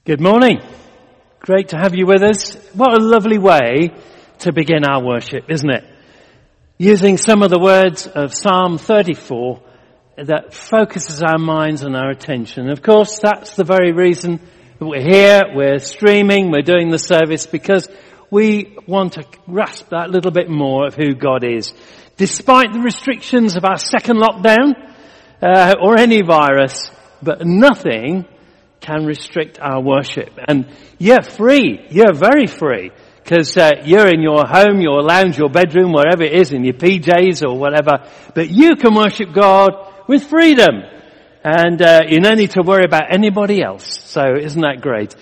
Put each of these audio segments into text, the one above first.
Good morning. Great to have you with us. What a lovely way to begin our worship, isn't it? Using some of the words of Psalm 34 that focuses our minds and our attention. Of course, that's the very reason that we're here, we're streaming, we're doing the service, because we want to grasp that little bit more of who God is. Despite the restrictions of our second lockdown, or any virus, but nothing can restrict our worship. And you're free. You're very free. Because you're in your home, your lounge, your bedroom, wherever it is, in your PJs or whatever. But you can worship God with freedom. And you don't need to worry about anybody else. So isn't that great?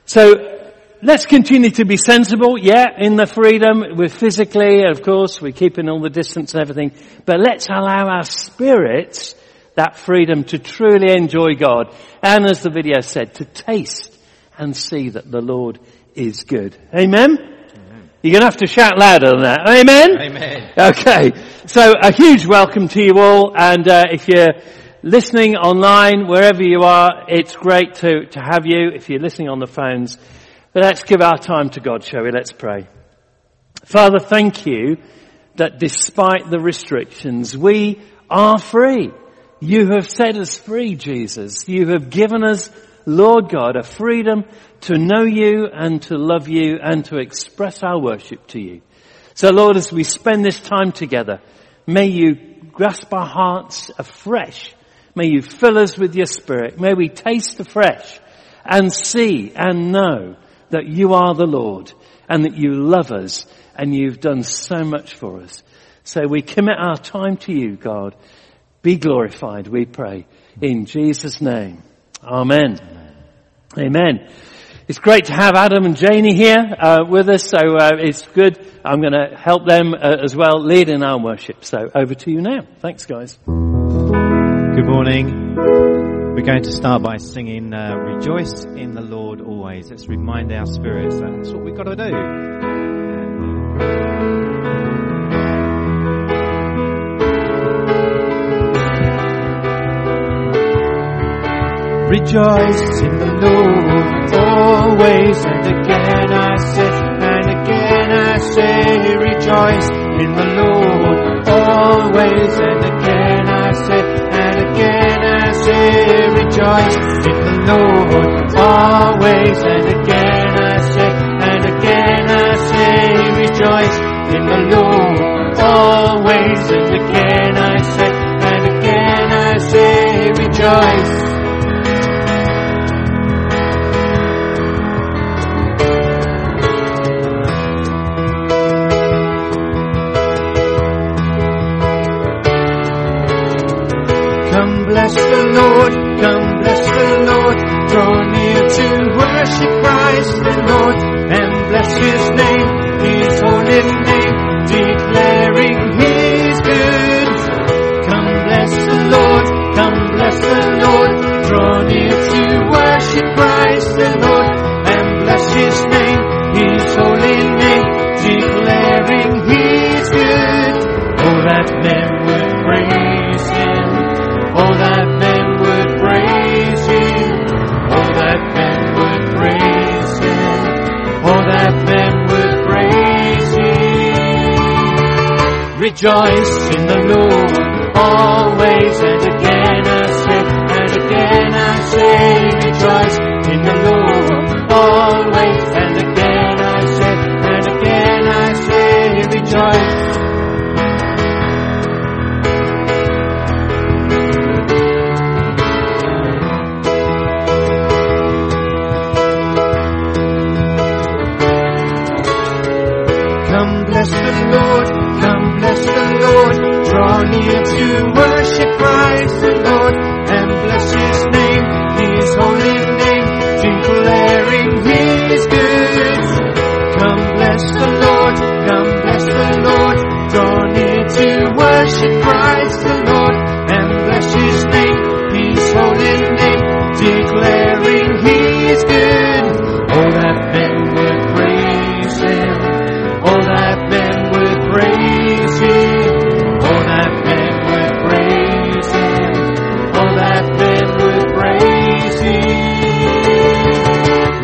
So let's continue to be sensible. Yeah, in the freedom. We're physically, of course, we're keeping all the distance and everything. But let's allow our spirits that freedom to truly enjoy God. And as the video said, to taste and see that the Lord is good. Amen? Amen. You're going to have to shout louder than that. Amen? Amen. Okay. So a huge welcome to you all. And if you're listening online, wherever you are, it's great to have you. If you're listening on the phones, but let's give our time to God, shall we? Let's pray. Father, thank you that despite the restrictions, we are free. You have set us free, Jesus. You have given us, Lord God, a freedom to know you and to love you and to express our worship to you. So, Lord, as we spend this time together, may you grasp our hearts afresh. May you fill us with your Spirit. May we taste afresh and see and know that you are the Lord and that you love us and you've done so much for us. So we commit our time to you, God. Be glorified, we pray, in Jesus' name. Amen. Amen. It's great to have Adam and Janie here with us, so it's good. I'm going to help them as well lead in our worship. So over to you now. Thanks, guys. Good morning. We're going to start by singing Rejoice in the Lord Always. Let's remind our spirits that that's what we've got to do. Rejoice in the Lord always, and again I say, rejoice in the Lord always, and again I say, rejoice in the Lord always, and again I say, rejoice in the Lord always, and again I say, rejoice. Bless the Lord, draw near to worship Christ the Lord, and bless his name, his holy name, declaring he's good. Come bless the Lord, draw near to worship Christ the Lord, and bless his name, his holy name, declaring he's good. Oh, that men would praise him. Oh, that men would praise him. Oh, that men would praise him. Oh, that men would praise him. Rejoice in the Lord always, and again I say, rejoice in the Lord always, and again I say, rejoice. Bless the Lord, draw near to worship Christ the Lord, and bless his name, his holy name,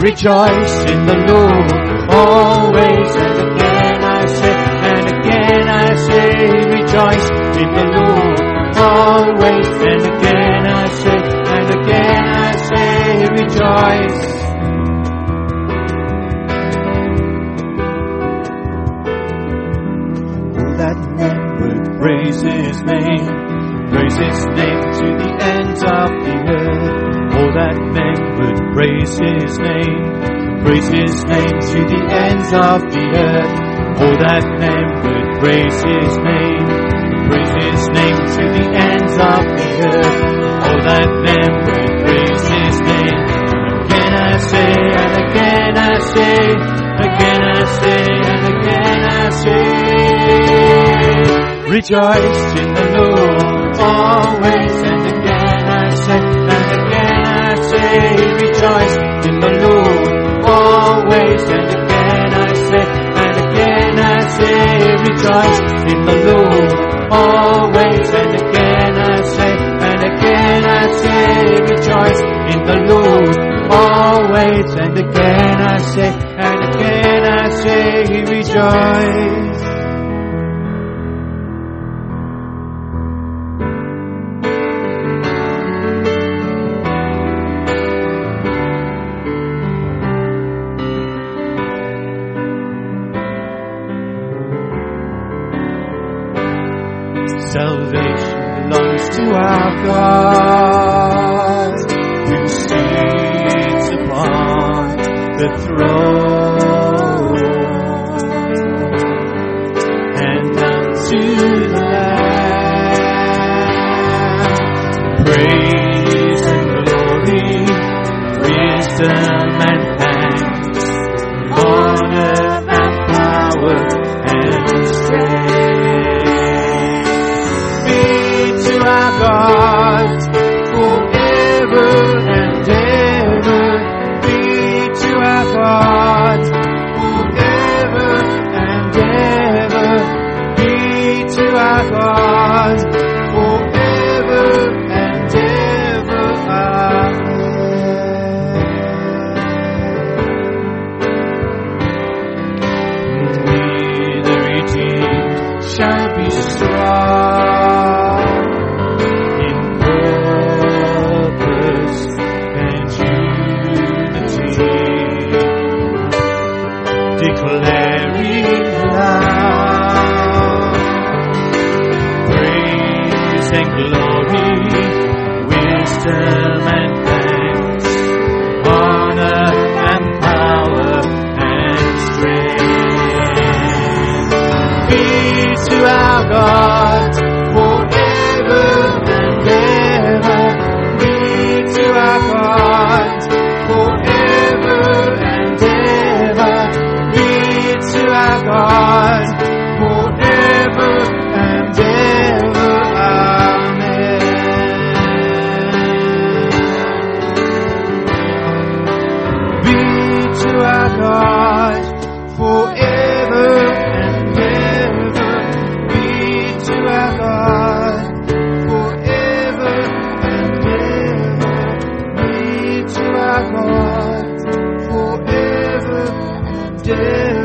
rejoice in the Lord always. And again I say, rejoice in the Lord always. And again I say, rejoice. Oh, that men would praise His name to the ends of the earth. Oh, that men would praise His name to the ends of the earth. Oh, that men would praise His name to the ends of the earth. Oh, that men would praise His name. Again I say, and again I say, again I say, and again I say, rejoice in the Lord always. And again I say, and again I say, rejoice in the Lord always. And again I say, and again I say, rejoice in the Lord always. And again I say, and again I say, rejoice in the Lord always. And again I say, and again I say, rejoice. Salvation belongs to our God, who sits upon the throne, and unto the Lamb praise and glory, wisdom and thanks, honor and power and strength. Our God forever and ever, be to our God forever and ever, be to our God forever and ever. Amen. We the redeemed shall be strong, declaring loud praise and glory, wisdom and thanks, honor and power and strength. Be to our God forever and ever. Be to our God forever and ever. To our God forever and ever. Amen. Be to our God forever and ever. Be to our God forever and ever. Be to our God forever and ever.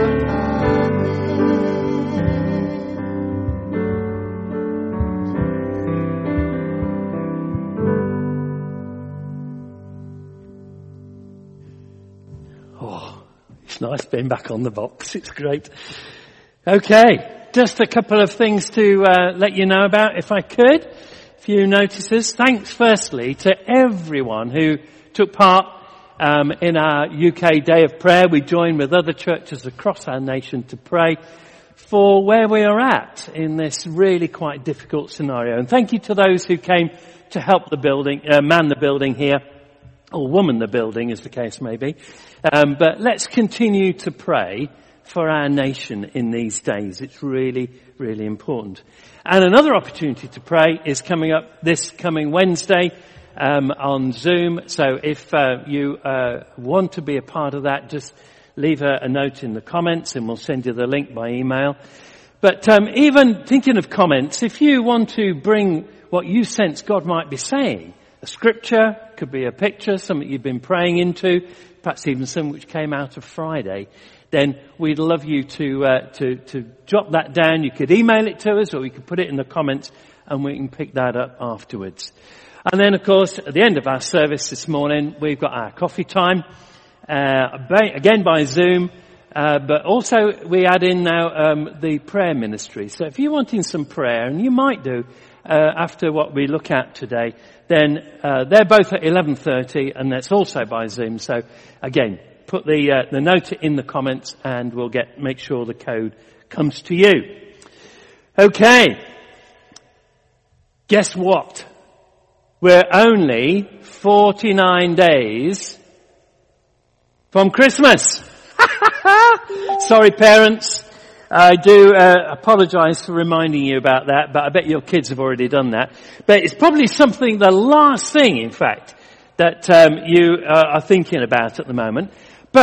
It's nice being back on the box. It's great. Okay, just a couple of things to let you know about, if I could. A few notices. Thanks firstly to everyone who took part in our UK Day of Prayer. We joined with other churches across our nation to pray for where we are at in this really quite difficult scenario. And thank you to those who came to help the building, man the building here, or woman the building as the case may be. But let's continue to pray for our nation in these days. It's really, really important. And another opportunity to pray is coming up this coming Wednesday on Zoom. So if you want to be a part of that, just leave a note in the comments and we'll send you the link by email. But even thinking of comments, if you want to bring what you sense God might be saying a scripture, could be a picture, something you've been praying into, perhaps even some which came out of Friday, then we'd love you to jot that down. You could email it to us, or you could put it in the comments, and we can pick that up afterwards. And then, of course, at the end of our service this morning, we've got our coffee time, again by Zoom, but also we add in now the prayer ministry. So if you're wanting some prayer, and you might do after what we look at today, then they're both at 11:30, and that's also by Zoom. So again, put the note in the comments, and we'll make sure the code comes to you. Okay. Guess what? We're only 49 days from Christmas. Sorry, parents. I do apologize for reminding you about that, but I bet your kids have already done that. But it's probably something, the last thing, in fact, that you are thinking about at the moment.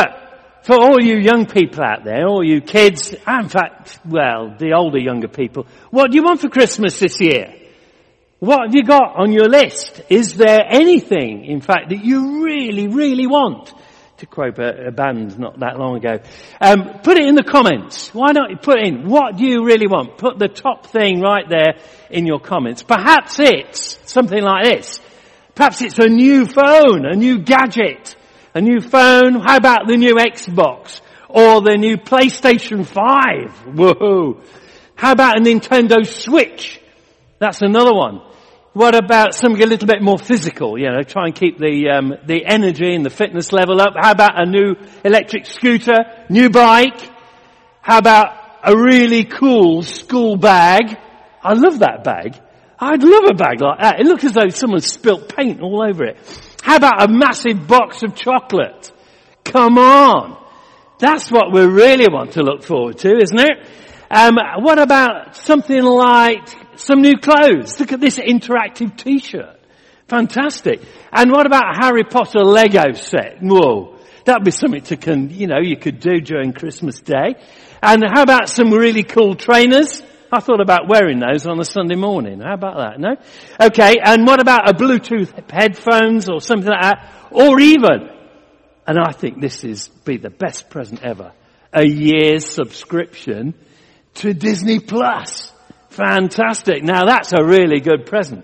But for all you young people out there, all you kids, in fact, well, the older, younger people, what do you want for Christmas this year? What have you got on your list? Is there anything, in fact, that you really, really want? To quote a band not that long ago. Put it in the comments. Why not put in, what do you really want? Put the top thing right there in your comments. Perhaps it's something like this. Perhaps it's a new phone, a new gadget, a new phone. How about the new Xbox? Or the new PlayStation 5? Woohoo! How about a Nintendo Switch? That's another one. What about something a little bit more physical? Try and keep the energy and the fitness level up. How about a new electric scooter, new bike? How about a really cool school bag? I love that bag. I'd love a bag like that. It looks as though someone spilt paint all over it. How about a massive box of chocolate? Come on. That's what we really want to look forward to, isn't it? What about something like some new clothes? Look at this interactive t-shirt. Fantastic. And what about a Harry Potter Lego set? Whoa. That'd be something you could do during Christmas Day. And how about some really cool trainers? I thought about wearing those on a Sunday morning. How about that? No? Okay. And what about a Bluetooth headphones or something like that? Or even, and I think this be the best present ever, a year's subscription to Disney Plus. Fantastic. Now that's a really good present.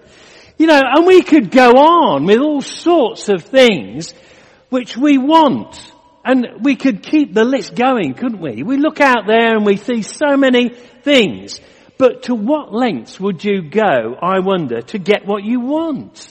And we could go on with all sorts of things which we want. And we could keep the list going, couldn't we? We look out there and we see so many things. But to what lengths would you go, I wonder, to get what you want?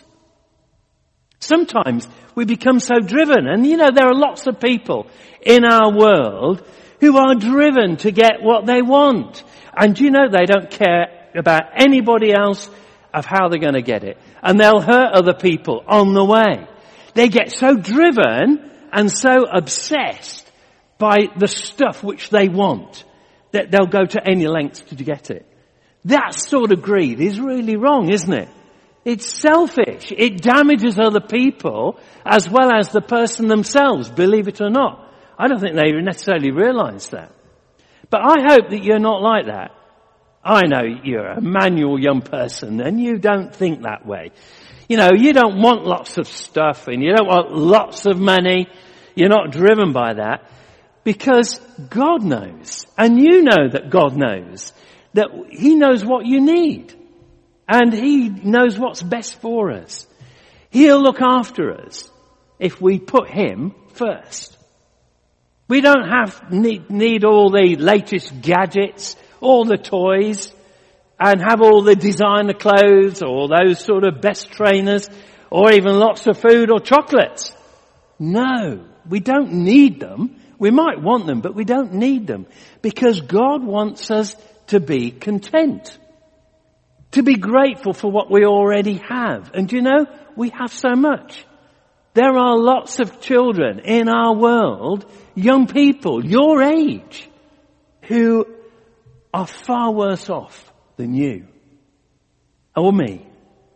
Sometimes we become so driven. And there are lots of people in our world who are driven to get what they want. And they don't care about anybody else of how they're going to get it. And they'll hurt other people on the way. They get so driven and so obsessed by the stuff which they want that they'll go to any lengths to get it. That sort of greed is really wrong, isn't it? It's selfish. It damages other people as well as the person themselves, believe it or not. I don't think they necessarily realise that. But I hope that you're not like that. I know you're a manual young person and you don't think that way. You don't want lots of stuff and you don't want lots of money. You're not driven by that because God knows. And you know that God knows that He knows what you need. And He knows what's best for us. He'll look after us if we put Him first. We don't need all the latest gadgets, all the toys, and have all the designer clothes or those sort of best trainers, or even lots of food or chocolates. No, we don't need them. We might want them, but we don't need them. Because God wants us to be content. To be grateful for what we already have. And we have so much. There are lots of children in our world, young people, your age, who are far worse off than you or me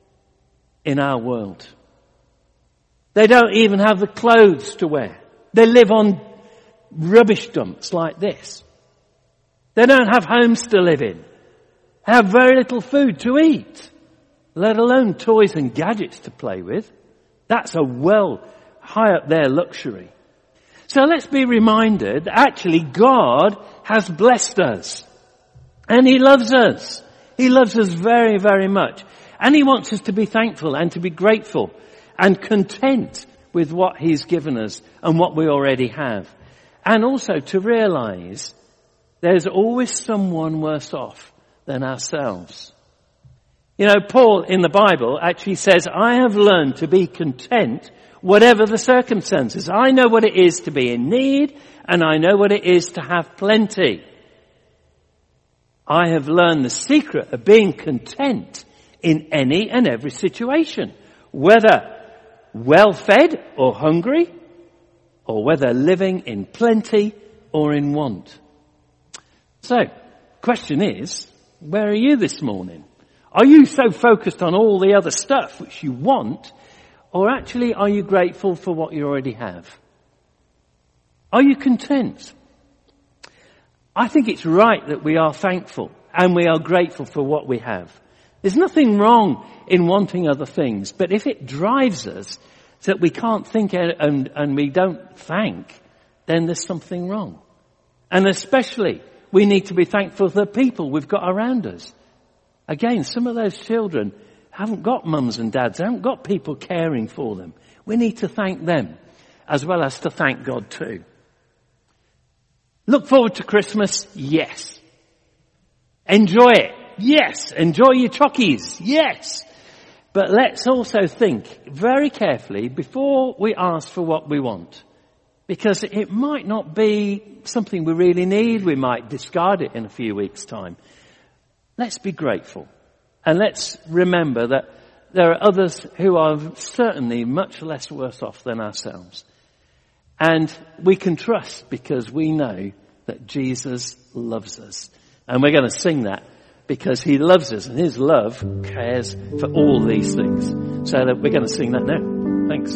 in our world. They don't even have the clothes to wear. They live on rubbish dumps like this. They don't have homes to live in. They have very little food to eat, let alone toys and gadgets to play with. That's a well high up there luxury. So let's be reminded that actually God has blessed us. And He loves us. He loves us very, very much. And He wants us to be thankful and to be grateful and content with what He's given us and what we already have. And also to realize there's always someone worse off than ourselves. You know, Paul in the Bible actually says, I have learned to be content whatever the circumstances. I know what it is to be in need, and I know what it is to have plenty. I have learned the secret of being content in any and every situation, whether well-fed or hungry, or whether living in plenty or in want. So, question is, where are you this morning? Are you so focused on all the other stuff which you want, or actually are you grateful for what you already have? Are you content? I think it's right that we are thankful and we are grateful for what we have. There's nothing wrong in wanting other things, but if it drives us so that we can't think and we don't thank, then there's something wrong. And especially, we need to be thankful for the people we've got around us. Again, some of those children haven't got mums and dads, haven't got people caring for them. We need to thank them as well as to thank God too. Look forward to Christmas? Yes. Enjoy it? Yes. Enjoy your chockies? Yes. But let's also think very carefully before we ask for what we want. Because it might not be something we really need. We might discard it in a few weeks' time. Let's be grateful. And let's remember that there are others who are certainly much less worse off than ourselves. And we can trust because we know that Jesus loves us. And we're going to sing that because He loves us and His love cares for all these things. So that we're going to sing that now. Thanks.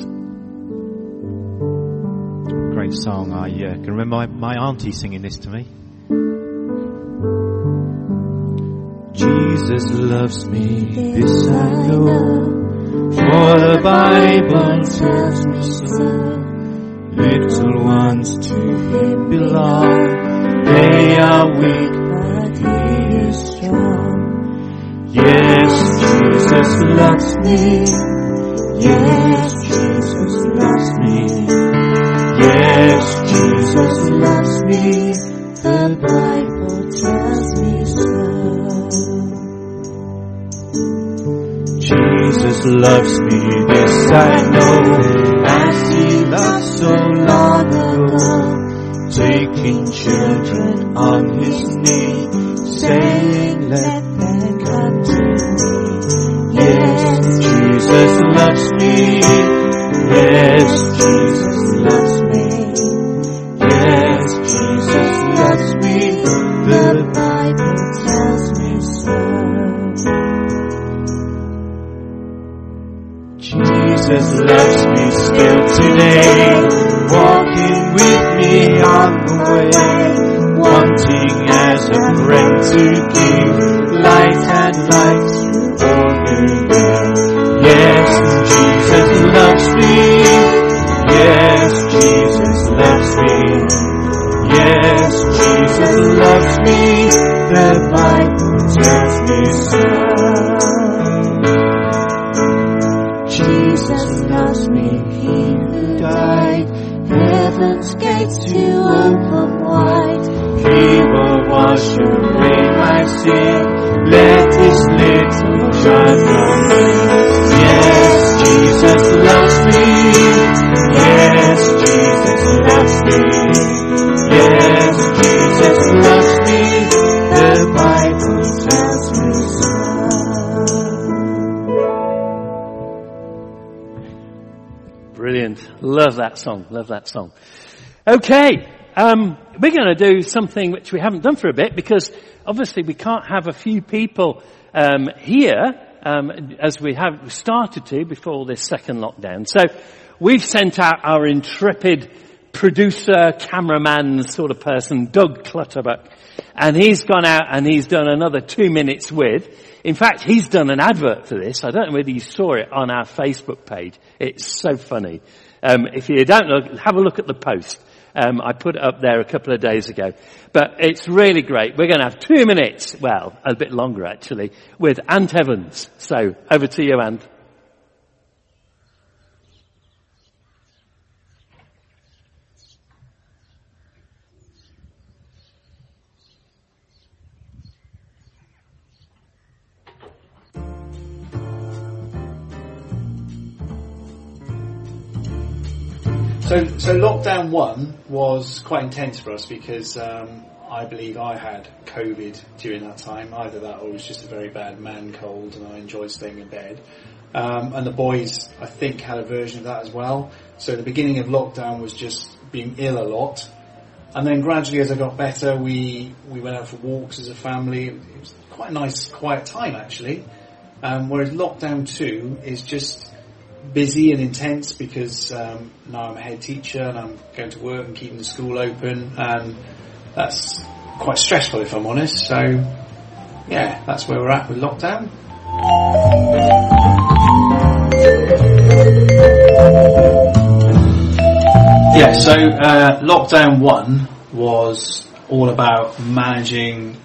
Great song. I can remember my auntie singing this to me. Jesus loves me, this I know, for the Bible tells me so. Little ones to Him belong, they are weak but He is strong. Yes, Jesus loves me, yes, Jesus loves me, yes, Jesus loves me, the Bible tells me so. Jesus loves me, this I know, as He loved so long ago, taking children on His knee, saying, let them come to me. Yes, Jesus loves me, yes, Jesus loves me, yes, Jesus loves me, the Bible tells me so. Jesus loves me still today, walking with me on the way, wanting as a friend to give light and light to all who live. Yes, Jesus loves me, yes, Jesus loves me, yes, Jesus loves me, the Bible tells me so. Jesus loves me, He who died, heaven's gates to open wide. He will wash away my sin, let His little child come in. Yes, Jesus loves me, yes, Jesus loves me, yes, Jesus loves me, the Bible tells me so. Brilliant. Love that song. Love that song. Okay. We're going to do something which we haven't done for a bit because obviously we can't have a few people here as we have started to before this second lockdown. So we've sent out our intrepid producer, cameraman sort of person, Doug Clutterbuck, and he's gone out and he's done another 2 minutes with. In fact, he's done an advert for this. I don't know whether you saw it on our Facebook page. It's so funny. If you don't look, have a look at the post. I put it up there a couple of days ago. But it's really great. We're going to have 2 minutes, well, a bit longer actually, with Ant Evans. So over to you, Ant. So lockdown 1 was quite intense for us because I believe I had COVID during that time. Either that or it was just a very bad man cold and I enjoyed staying in bed. And the boys, I think, had a version of that as well. So the beginning of lockdown was just being ill a lot. And then gradually as I got better, we went out for walks as a family. It was quite a nice, quiet time actually. Whereas lockdown 2 is just busy and intense because now I'm a head teacher and I'm going to work and keeping the school open, and that's quite stressful if I'm honest. So yeah, that's where we're at with lockdown. Yeah, so lockdown 1 was all about managing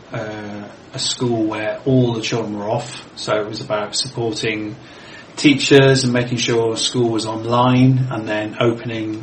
a school where all the children were off. So it was about supporting teachers and making sure school was online, and then opening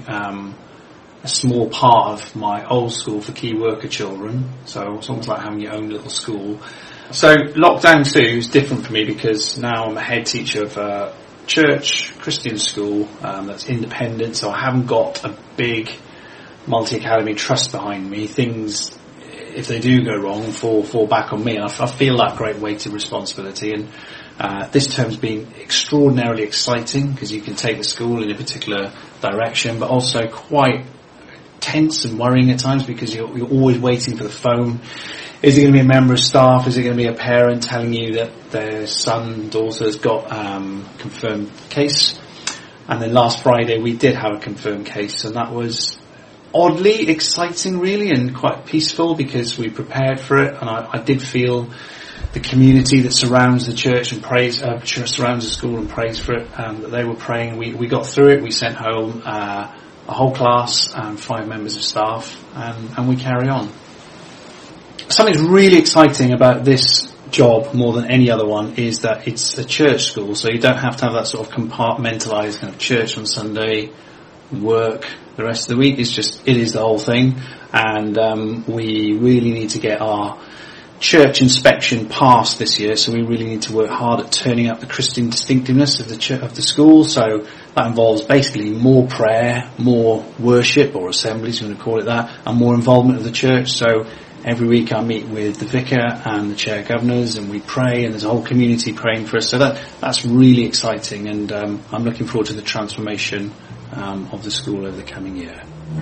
a small part of my old school for key worker children. So it's almost like having your own little school. So lockdown 2 is different for me because now I'm a head teacher of a church Christian school that's independent, so I haven't got a big multi-academy trust behind me. Things, if they do go wrong, fall back on me. I feel that great weight of responsibility, and this term's been extraordinarily exciting because you can take the school in a particular direction, but also quite tense and worrying at times because you're always waiting for the phone. Is it going to be a member of staff? Is it going to be a parent telling you that their son, daughter's got confirmed case? And then last Friday we did have a confirmed case, and that was oddly exciting really, and quite peaceful because we prepared for it, and I did feel the community that surrounds the church and prays, surrounds the school and prays for it, that they were praying. We got through it. We sent home a whole class and 5 members of staff, and we carry on. Something really exciting about this job more than any other one is that it's a church school, so you don't have to have that sort of compartmentalised kind of church on Sunday, work the rest of the week. It is the whole thing, and we really need to get our church inspection passed this year, so we really need to work hard at turning up the Christian distinctiveness of the school. So that involves basically more prayer, more worship or assemblies, you want to call it that, and more involvement of the church. So every week I meet with the vicar and the chair governors, and we pray, and there's a whole community praying for us. So that's really exciting, and I'm looking forward to the transformation of the school over the coming year.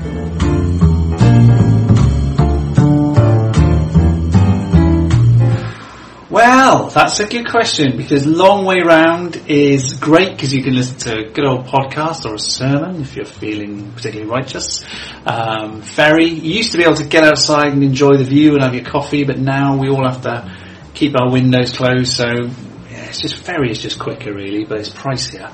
Well, that's a good question, because long way round is great because you can listen to a good old podcast or a sermon if you're feeling particularly righteous. Ferry, you used to be able to get outside and enjoy the view and have your coffee, but now we all have to keep our windows closed, so yeah, ferry is just quicker really, but it's pricier.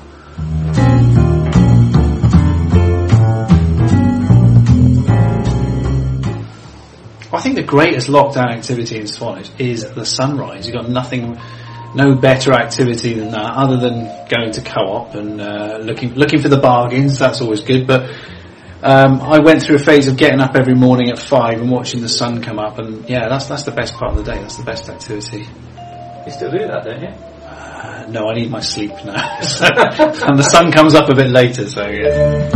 I think the greatest lockdown activity in Swanage is the sunrise. You've got no better activity than that, other than going to Co-op and looking for the bargains. That's always good. But I went through a phase of getting up every morning at 5 and watching the sun come up, and yeah, that's the best part of the day. That's the best activity. You still do that, don't you? No, I need my sleep now. And the sun comes up a bit later, so yeah.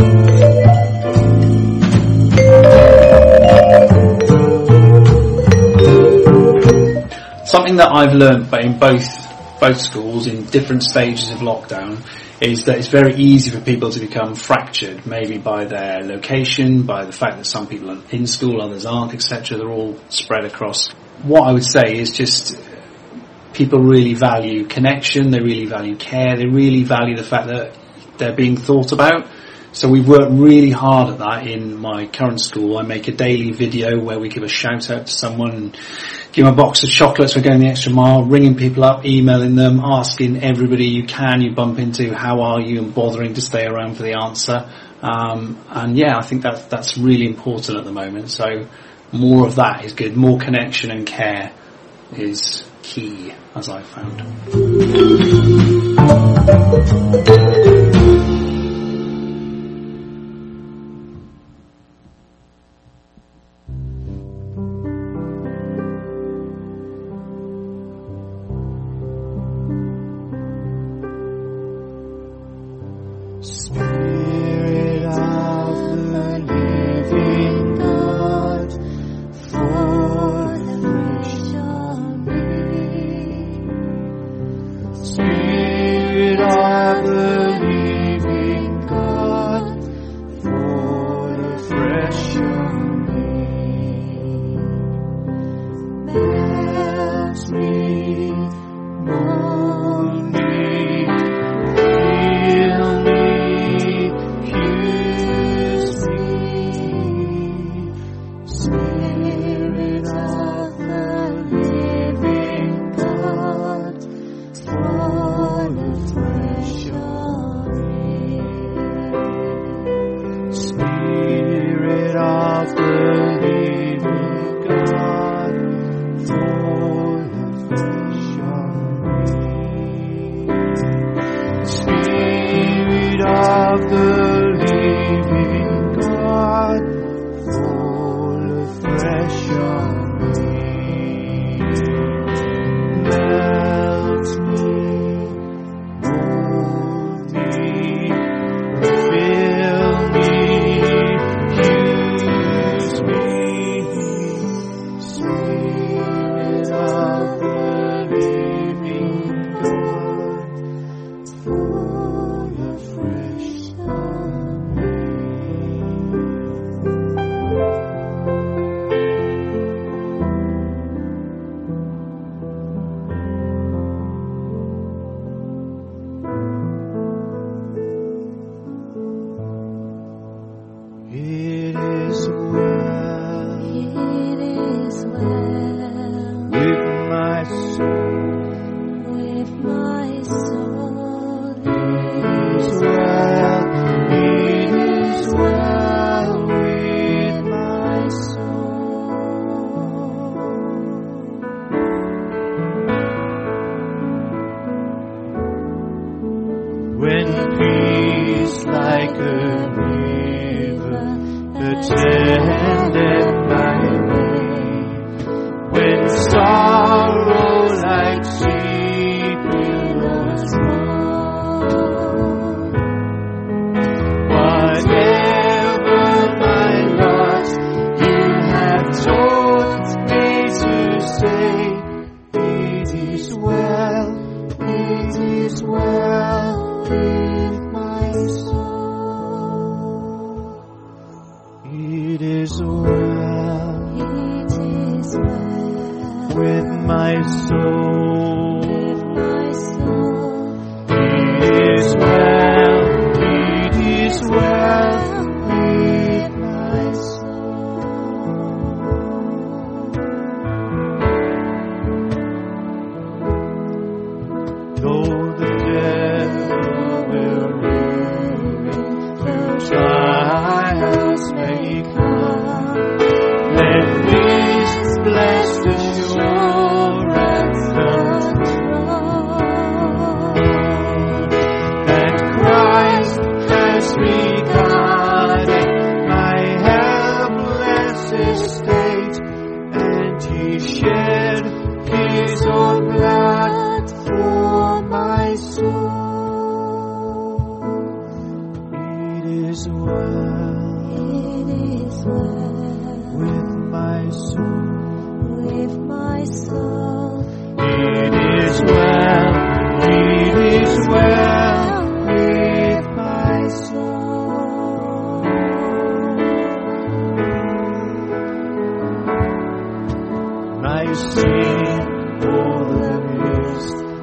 Something that I've learned, but in both schools in different stages of lockdown, is that it's very easy for people to become fractured, maybe by their location, by the fact that some people are in school, others aren't, etc. They're all spread across. What I would say is just people really value connection, they really value care, they really value the fact that they're being thought about. So we've worked really hard at that in my current school. I make a daily video where we give a shout out to someone, give them a box of chocolates, we're going the extra mile, ringing people up, emailing them, asking everybody you bump into, how are you, and bothering to stay around for the answer. And yeah, I think that's really important at the moment. So more of that is good. More connection and care is key, as I've found.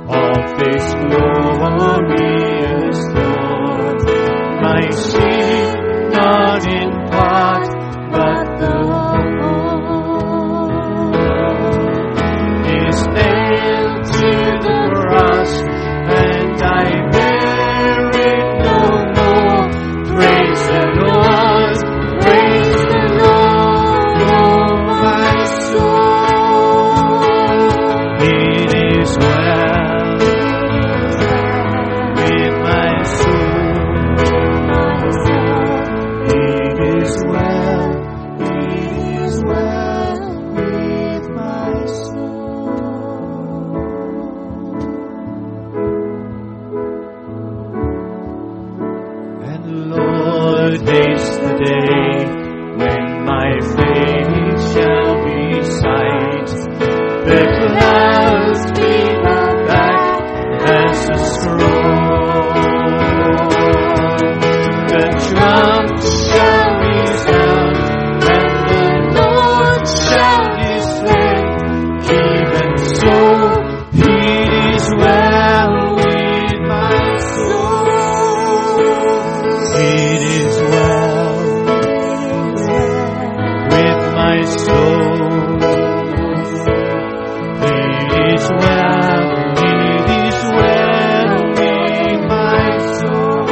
Glorious Lord, my sin. not in part, but the whole is nailed to the cross, and I bear it no more. Praise the Lord, oh my soul. It is well with my soul. It is well with my soul. And Lord, haste the day when my faith shall be sight. The clouds be back as a scroll. The trump shall resound, and the Lord shall display. Even so, it is well with my soul. It is well with my soul. It is well with my soul.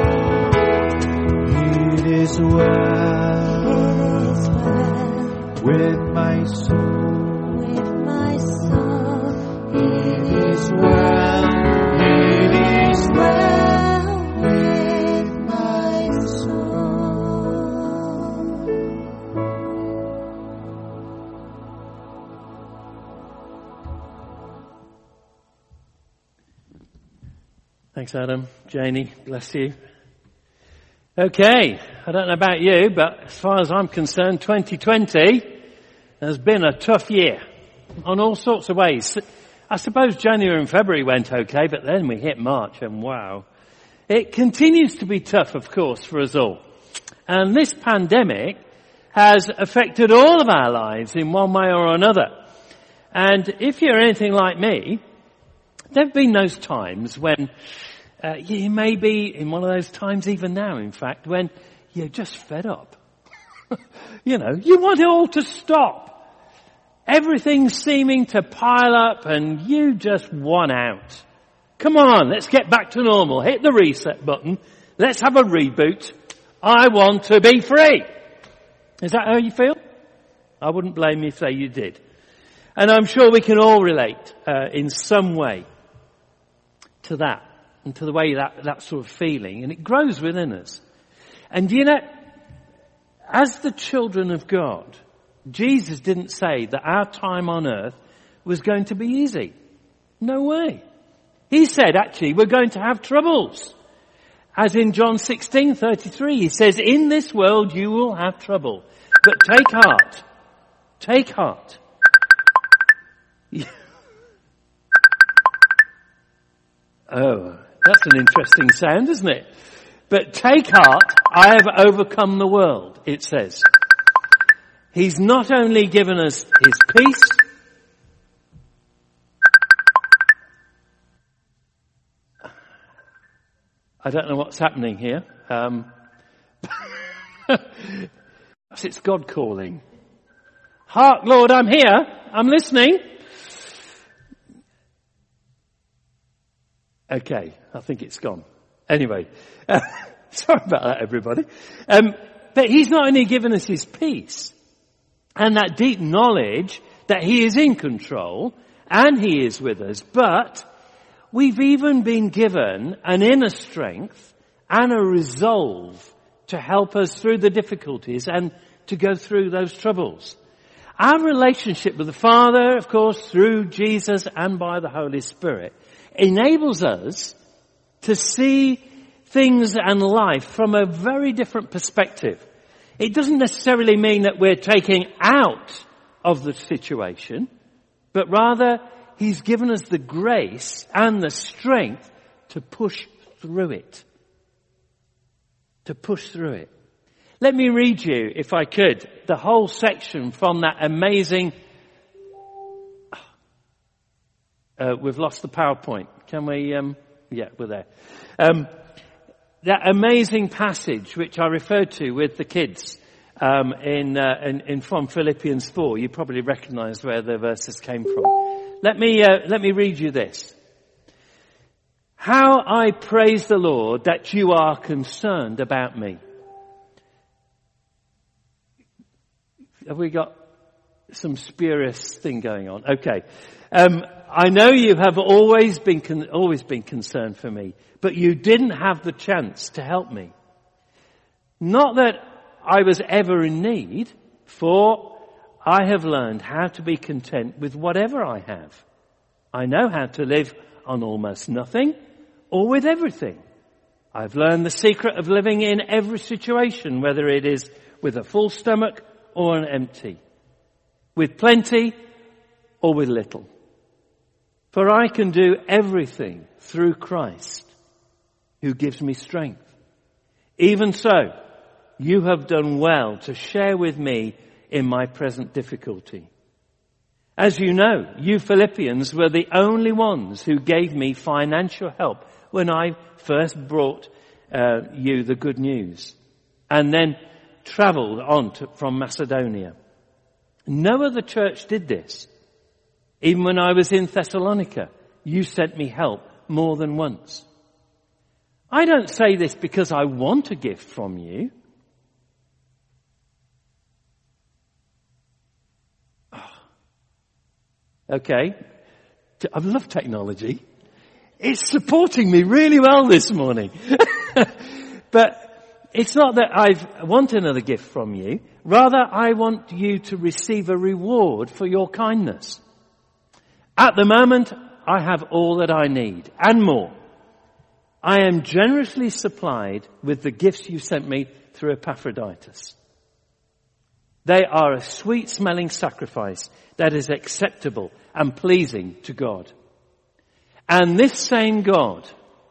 It is well with my soul. It is well with my soul. Thanks, Adam. Janie, bless you. Okay, I don't know about you, but as far as I'm concerned, 2020 has been a tough year on all sorts of ways. I suppose January and February went okay, but then we hit March and wow. It continues to be tough, of course, for us all. And this pandemic has affected all of our lives in one way or another. And if you're anything like me, there have been those times when you may be in one of those times, even now, in fact, when you're just fed up. You know, you want it all to stop. Everything's seeming to pile up and you just want out. Come on, let's get back to normal. Hit the reset button. Let's have a reboot. I want to be free. Is that how you feel? I wouldn't blame you if you did. And I'm sure we can all relate in some way to that and to the way that sort of feeling. And it grows within us. And you know, as the children of God, Jesus didn't say that our time on earth was going to be easy. No way. He said, actually, we're going to have troubles. As in John 16:33, he says, in this world you will have trouble. But take heart. Take heart. Oh, that's an interesting sound, isn't it? But take heart, I have overcome the world, it says. He's not only given us his peace, I don't know what's happening here. It's God calling. Hark, Lord, I'm here. I'm listening. Okay, I think it's gone. Anyway, sorry about that, everybody. But he's not only given us his peace and that deep knowledge that he is in control and he is with us, but we've even been given an inner strength and a resolve to help us through the difficulties and to go through those troubles. Our relationship with the Father, of course, through Jesus and by the Holy Spirit, enables us to see things and life from a very different perspective. It doesn't necessarily mean that we're taking out of the situation, but rather he's given us the grace and the strength to push through it. To push through it. Let me read you, if I could, the whole section from that amazing... we've lost the PowerPoint. Can we... yeah, we're there. that amazing passage which I referred to with the kids in from Philippians 4. You probably recognise where the verses came from. Let me read you this. How I praise the Lord that you are concerned about me. Have we got some spurious thing going on? Okay. I know you have always been concerned for me, but you didn't have the chance to help me. Not that I was ever in need, for I have learned how to be content with whatever I have. I know how to live on almost nothing or with everything. I've learned the secret of living in every situation, whether it is with a full stomach or an empty, with plenty or with little. For I can do everything through Christ who gives me strength. Even so, you have done well to share with me in my present difficulty. As you know, you Philippians were the only ones who gave me financial help when I first brought you the good news and then travelled on from Macedonia. No other church did this. Even when I was in Thessalonica, you sent me help more than once. I don't say this because I want a gift from you. Okay. I love technology. It's supporting me really well this morning. But it's not that I want another gift from you. Rather, I want you to receive a reward for your kindness. At the moment, I have all that I need and more. I am generously supplied with the gifts you sent me through Epaphroditus. They are a sweet-smelling sacrifice that is acceptable and pleasing to God. And this same God,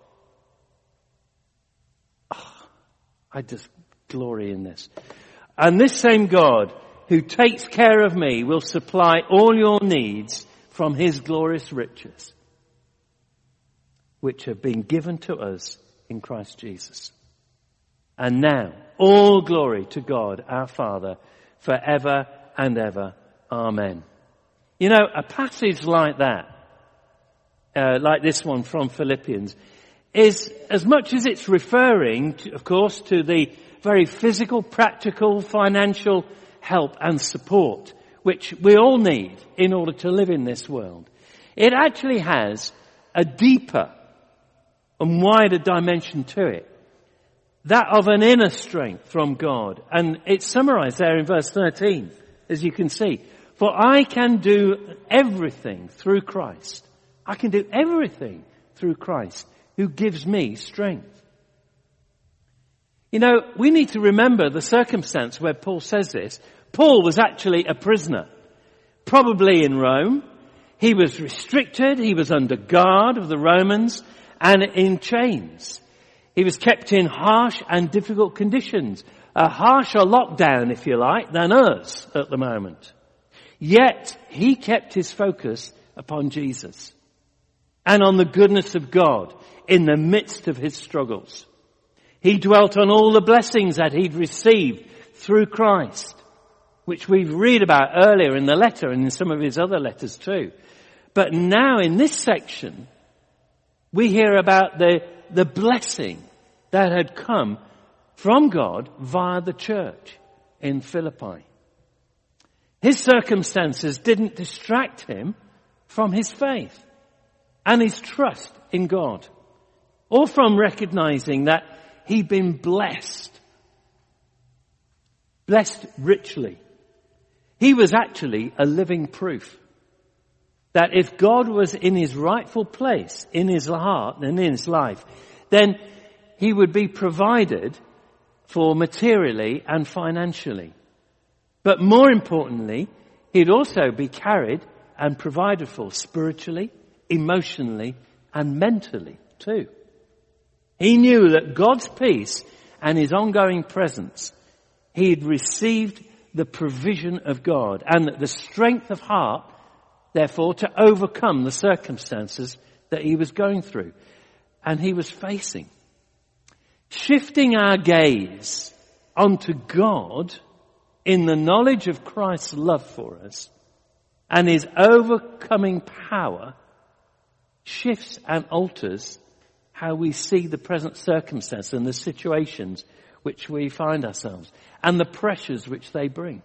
I just glory in this. And this same God who takes care of me will supply all your needs from his glorious riches, which have been given to us in Christ Jesus. And now, all glory to God our Father, forever and ever. Amen. You know, a passage like that, like this one from Philippians, is, as much as it's referring, to, of course, to the very physical, practical, financial help and support, which we all need in order to live in this world, it actually has a deeper and wider dimension to it. That of an inner strength from God. And it's summarized there in verse 13, as you can see. For I can do everything through Christ. I can do everything through Christ who gives me strength. You know, we need to remember the circumstance where Paul says this. Paul was actually a prisoner, probably in Rome. He was restricted. He was under guard of the Romans and in chains. He was kept in harsh and difficult conditions, a harsher lockdown, if you like, than us at the moment. Yet he kept his focus upon Jesus and on the goodness of God in the midst of his struggles. He dwelt on all the blessings that he'd received through Christ, which we read about earlier in the letter and in some of his other letters too. But now in this section, we hear about the blessing that had come from God via the church in Philippi. His circumstances didn't distract him from his faith and his trust in God, or from recognizing that he'd been blessed richly. He was actually a living proof that if God was in his rightful place in his heart and in his life, then he would be provided for materially and financially. But more importantly, he'd also be carried and provided for spiritually, emotionally, and mentally too. He knew that God's peace and his ongoing presence, he'd received the provision of God and the strength of heart, therefore, to overcome the circumstances that he was going through and he was facing. shifting our gaze onto God in the knowledge of Christ's love for us and his overcoming power shifts and alters how we see the present circumstance and the situations which we find ourselves and the pressures which they bring.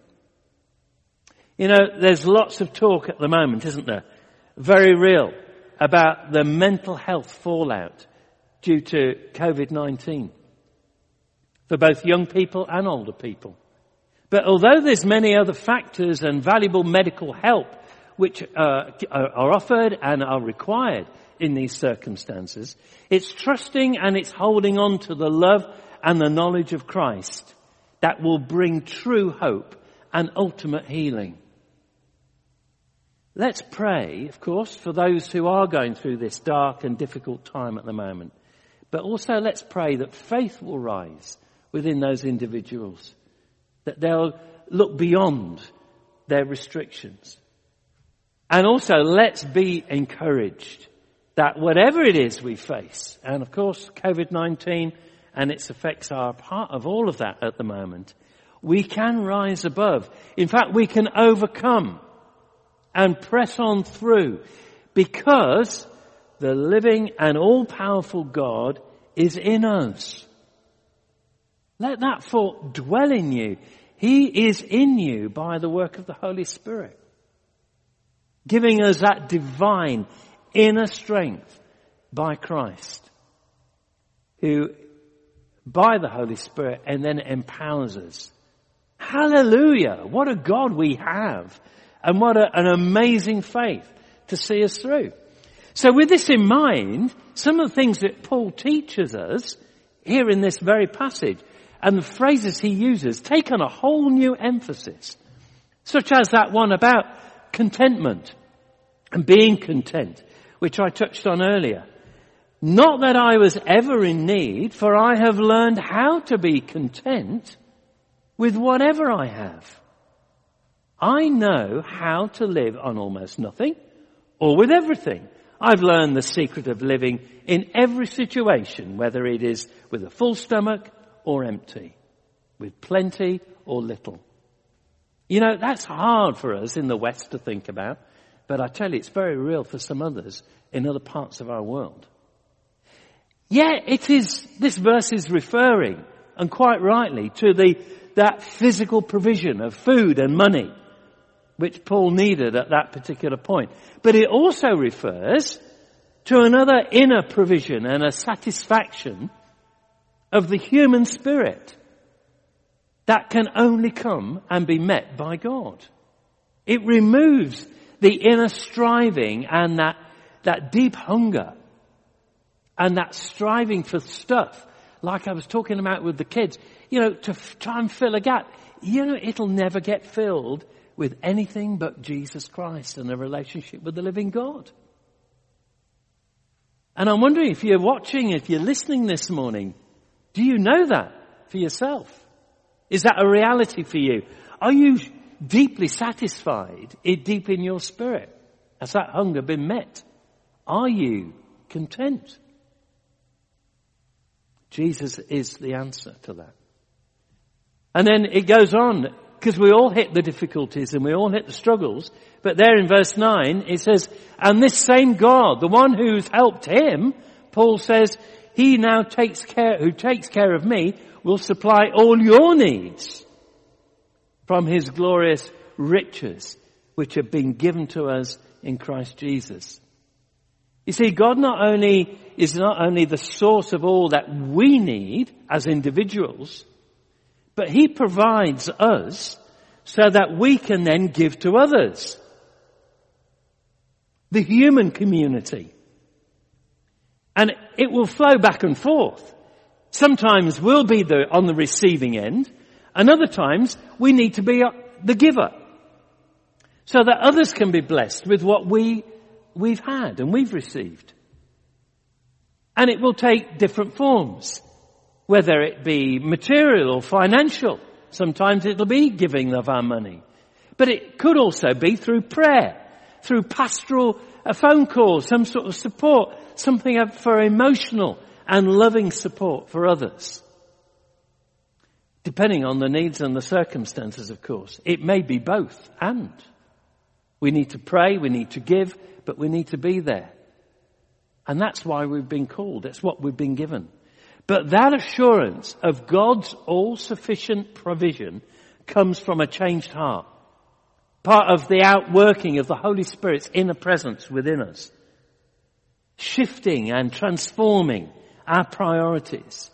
You know, there's lots of talk at the moment, isn't there? Very real about the mental health fallout due to COVID-19 for both young people and older people. But although there's many other factors and valuable medical help which are offered and are required in these circumstances, it's trusting and it's holding on to the love and the knowledge of Christ that will bring true hope and ultimate healing. Let's pray, of course, for those who are going through this dark and difficult time at the moment. But also let's pray that faith will rise within those individuals, that they'll look beyond their restrictions. And also let's be encouraged that whatever it is we face, and of course COVID-19 and its effects are part of all of that at the moment, we can rise above. In fact, we can overcome and press on through because the living and all-powerful God is in us. Let that thought dwell in you. He is in you by the work of the Holy Spirit, giving us that divine inner strength by Christ, who by the Holy Spirit and then empowers us. Hallelujah! What a God we have, and what an amazing faith to see us through. So with this in mind, some of the things that Paul teaches us here in this very passage and the phrases he uses take on a whole new emphasis, such as that one about contentment and being content, which I touched on earlier. Not that I was ever in need, for I have learned how to be content with whatever I have. I know how to live on almost nothing or with everything. I've learned the secret of living in every situation, whether it is with a full stomach or empty, with plenty or little. You know, that's hard for us in the West to think about, but I tell you, it's very real for some others in other parts of our world. Yeah, this verse is referring, and quite rightly, to that physical provision of food and money, which Paul needed at that particular point. But it also refers to another inner provision and a satisfaction of the human spirit that can only come and be met by God. It removes the inner striving and that deep hunger and that striving for stuff, like I was talking about with the kids, to try and fill a gap. It'll never get filled with anything but Jesus Christ and a relationship with the living God. And I'm wondering if you're watching, if you're listening this morning, do you know that for yourself? Is that a reality for you? Are you deeply satisfied deep in your spirit? Has that hunger been met? Are you content? Jesus is the answer to that. And then it goes on, because we all hit the difficulties and we all hit the struggles. But there in verse 9, it says, and this same God, the one who's helped him, Paul says, he now who takes care of me, will supply all your needs from his glorious riches, which have been given to us in Christ Jesus. You see, God is not only the source of all that we need as individuals, but he provides us so that we can then give to others. The human community. And it will flow back and forth. Sometimes we'll be on the receiving end, and other times we need to be the giver, so that others can be blessed with what we've had and we've received. And it will take different forms, whether it be material or financial. Sometimes it'll be giving of our money. But it could also be through prayer, through pastoral, a phone call, some sort of support, something for emotional and loving support for others. Depending on the needs and the circumstances, of course. It may be both and. We need to pray, we need to give, but we need to be there. And that's why we've been called. That's what we've been given. But that assurance of God's all-sufficient provision comes from a changed heart. Part of the outworking of the Holy Spirit's inner presence within us. Shifting and transforming our priorities.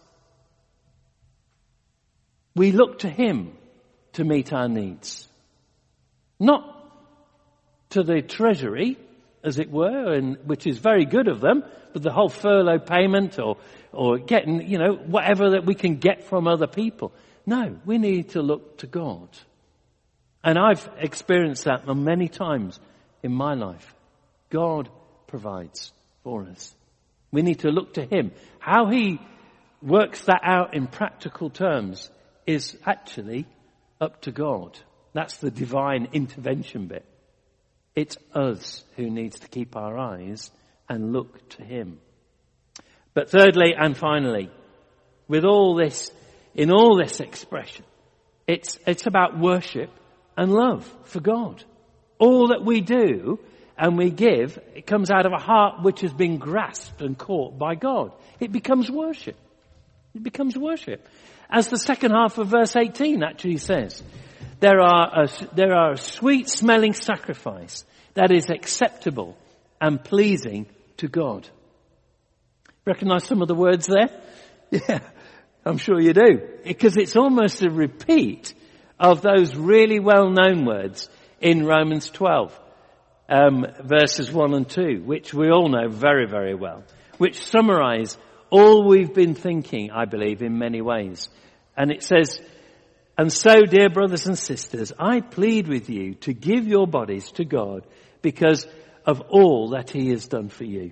We look to Him to meet our needs. Not to the treasury, as it were, and which is very good of them, but the whole furlough payment or getting, whatever that we can get from other people. No, we need to look to God. And I've experienced that many times in my life. God provides for us. We need to look to Him. How He works that out in practical terms is actually up to God. That's the divine intervention bit. It's us who needs to keep our eyes and look to Him. But thirdly and finally, with all this, in all this expression, it's about worship and love for God. All that we do and we give, it comes out of a heart which has been grasped and caught by God. It becomes worship. It becomes worship. As the second half of verse 18 actually says, there are a sweet smelling sacrifice that is acceptable and pleasing to God. Recognize some of the words there? Yeah, I'm sure you do. Because it's almost a repeat of those really well-known words in Romans 12, verses 1 and 2, which we all know very, very well, which summarize all we've been thinking, I believe, in many ways. And it says, "And so, dear brothers and sisters, I plead with you to give your bodies to God because of all that He has done for you.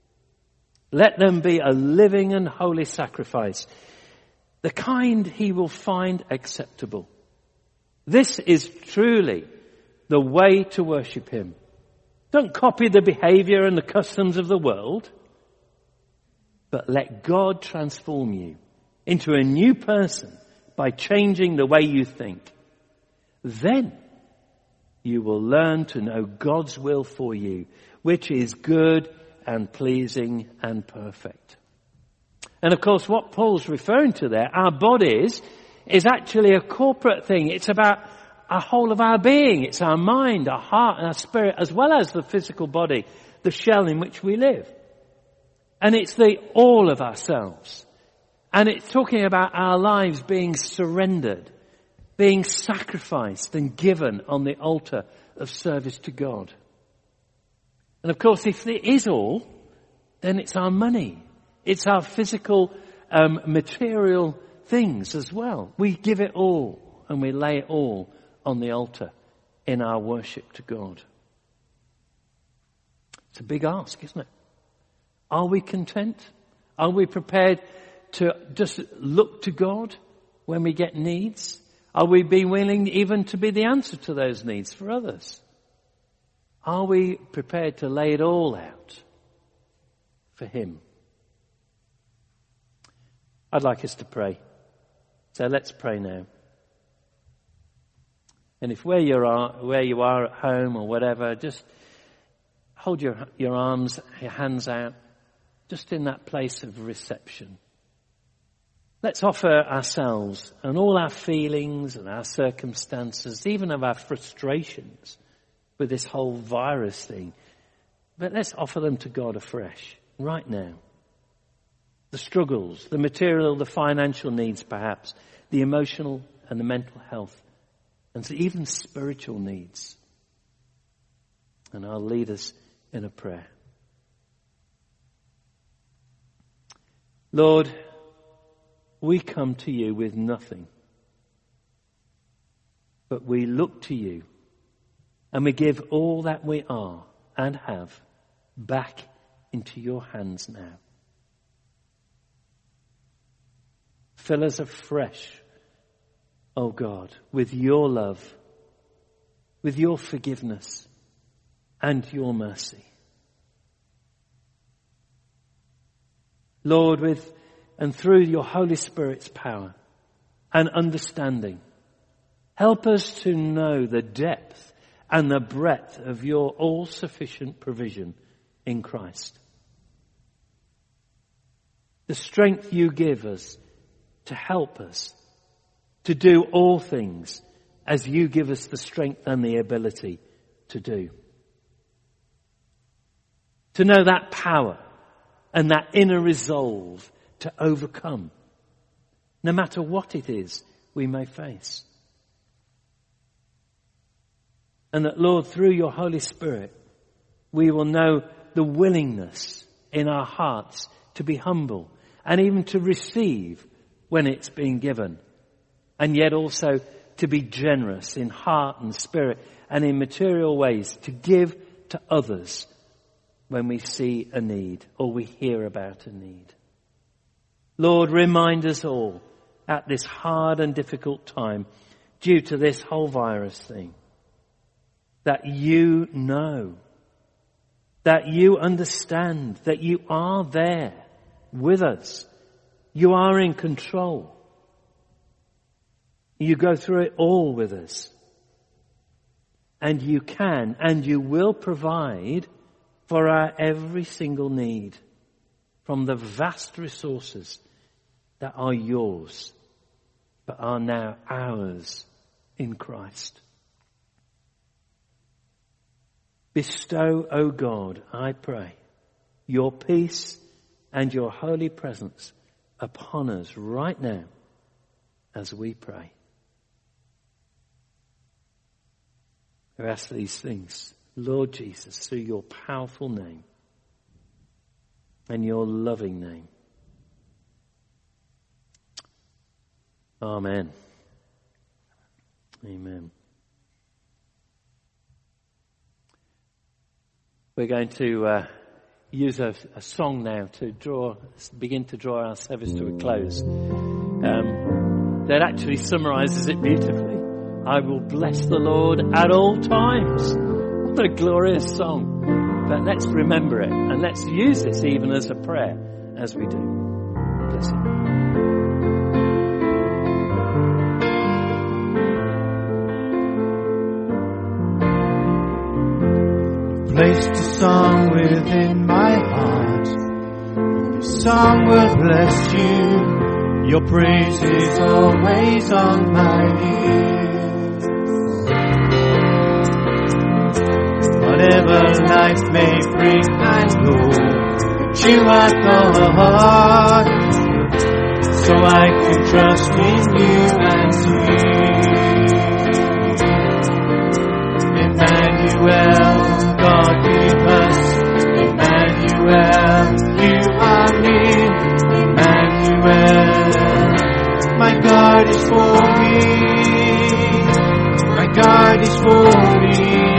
Let them be a living and holy sacrifice, the kind He will find acceptable. This is truly the way to worship Him. Don't copy the behavior and the customs of the world, but let God transform you into a new person by changing the way you think. Then you will learn to know God's will for you, which is good and pleasing and perfect." And of course, what Paul's referring to there, our bodies, is actually a corporate thing. It's about a whole of our being. It's our mind, our heart, and our spirit, as well as the physical body, the shell in which we live. And it's the all of ourselves. And it's talking about our lives being surrendered, being sacrificed and given on the altar of service to God. And of course, if it is all, then it's our money. It's our physical, material things as well. We give it all and we lay it all on the altar in our worship to God. It's a big ask, isn't it? Are we content? Are we prepared to just look to God when we get needs? Are we being willing even to be the answer to those needs for others? Are we prepared to lay it all out for Him? I'd like us to pray. So let's pray now. And if where you are at home or whatever, just hold your arms, your hands out, just in that place of reception. Let's offer ourselves and all our feelings and our circumstances, even of our frustrations with this whole virus thing. But let's offer them to God afresh, right now. The struggles, the material, the financial needs perhaps, the emotional and the mental health, and even spiritual needs. And I'll lead us in a prayer. Lord, we come to you with nothing, but we look to you and we give all that we are and have back into your hands now. Fill us afresh, O God, with your love, with your forgiveness and your mercy. Lord, with and through your Holy Spirit's power and understanding, help us to know the depth and the breadth of your all-sufficient provision in Christ. The strength you give us to help us to do all things as you give us the strength and the ability to do. To know that power and that inner resolve to overcome, no matter what it is we may face. And that, Lord, through your Holy Spirit, we will know the willingness in our hearts to be humble and even to receive when it's being given. And yet also to be generous in heart and spirit and in material ways, to give to others when we see a need or we hear about a need. Lord, remind us all at this hard and difficult time due to this whole virus thing that you know, that you understand, that you are there with us. You are in control. You go through it all with us. And you can and you will provide for our every single need from the vast resources that are yours, but are now ours in Christ. Bestow, O God, I pray, your peace and your holy presence upon us right now as we pray. I ask these things, Lord Jesus, through your powerful name and your loving name. Amen. Amen. We're going to use a song now to begin to draw our service to a close. That actually summarizes it beautifully. I will bless the Lord at all times. What a glorious song. But let's remember it and let's use this even as a prayer as we do. Bless you. Placed a song within my heart. This song will bless you. Your praise is always on my lips. Whatever life may bring, I know that you are God. So I can trust in you and see. Emmanuel, God with us, Emmanuel, you are near, Emmanuel, my God is for me, my God is for me.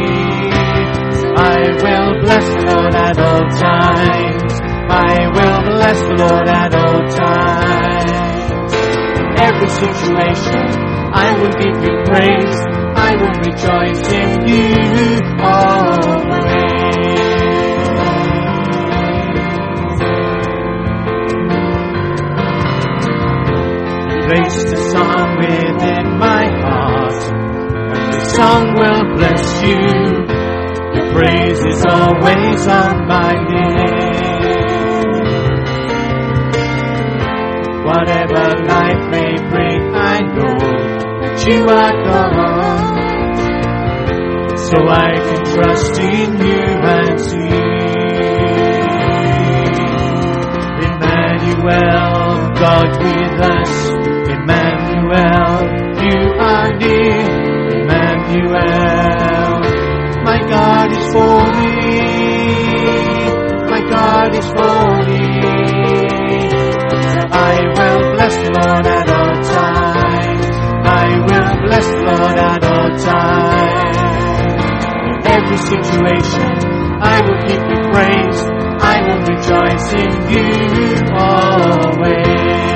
I will bless the Lord at all times, I will bless the Lord at all times. In every situation, I will give you praise, I will rejoice in you always. Placed a song within my heart, and the song will bless you. Your praise is always on my lips. Whatever life may bring, I know that you are God. So I can trust in you and see. Emmanuel, God with us, Emmanuel, you are near, Emmanuel, my God is for me, my God is for me. I will bless the Lord at all times, I will bless the Lord at all times. Every situation, I will give you praise, I will rejoice in you always.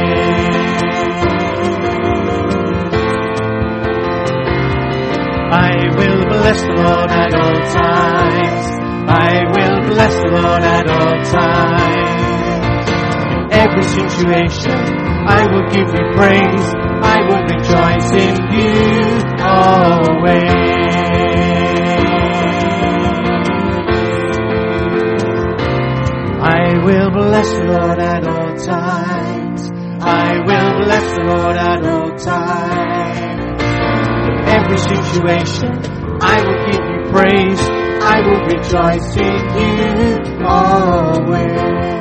I will bless the Lord at all times, I will bless the Lord at all times. every situation. I will give you praise. I will rejoice in you always. I will bless the Lord at all times. I will bless the Lord at all times. In every situation, I will give you praise. I will rejoice in you always.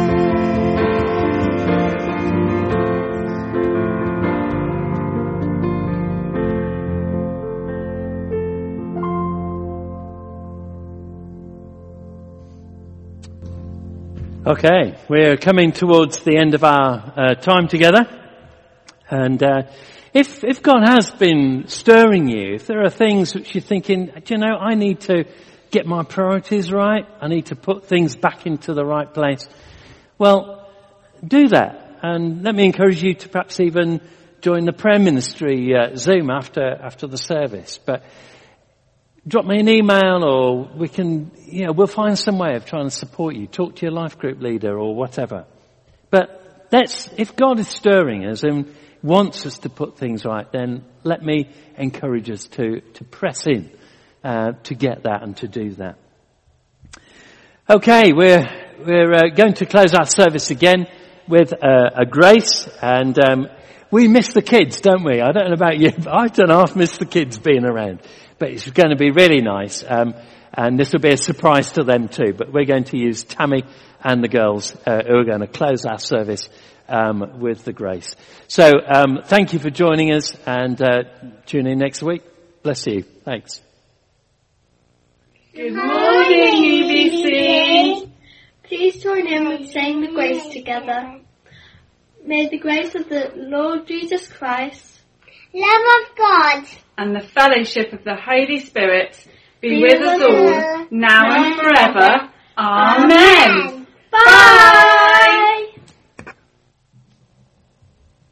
Okay, we're coming towards the end of our time together, and if God has been stirring you, if there are things which you're thinking, do you know, I need to get my priorities right, I need to put things back into the right place, well, do that. And let me encourage you to perhaps even join the prayer ministry Zoom after the service. But drop me an email, or we can, we'll find some way of trying to support you. Talk to your life group leader or whatever. But if God is stirring us and wants us to put things right, then let me encourage us to press in, to get that and to do that. Okay, we're going to close our service again with a grace, and we miss the kids, don't we? I don't know about you, but I don't half miss the kids being around. But it's going to be really nice, and this will be a surprise to them too. But we're going to use Tammy and the girls who are going to close our service with the grace. So thank you for joining us, and tune in next week. Bless you. Thanks. Good morning, UBC. Please join in with saying the grace together. May the grace of the Lord Jesus Christ, love of God, and the fellowship of the Holy Spirit be with us all, now and forever. Amen. Bye.